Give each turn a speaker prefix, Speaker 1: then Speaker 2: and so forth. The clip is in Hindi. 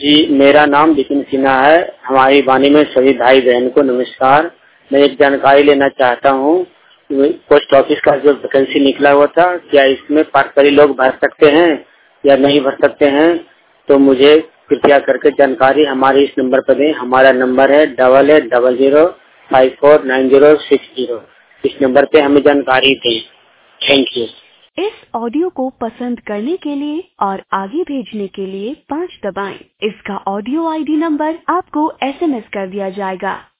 Speaker 1: जी, मेरा नाम विपिन सिन्हा है। हमारी वाणी में सभी भाई बहन को नमस्कार। मैं एक जानकारी लेना चाहता हूँ। पोस्ट ऑफिस का जो वैकेंसी निकला हुआ था, क्या इसमें पार्टकरी लोग भर सकते हैं या नहीं भर सकते हैं? तो मुझे कृपया करके जानकारी हमारे इस नंबर पर दें। हमारा नंबर है 8800549060। इस नंबर पे हमें जानकारी दें। Thank you.
Speaker 2: इस ऑडियो को पसंद करने के लिए और आगे भेजने के लिए 5 दबाएं। इसका ऑडियो आईडी नंबर आपको SMS कर दिया जाएगा।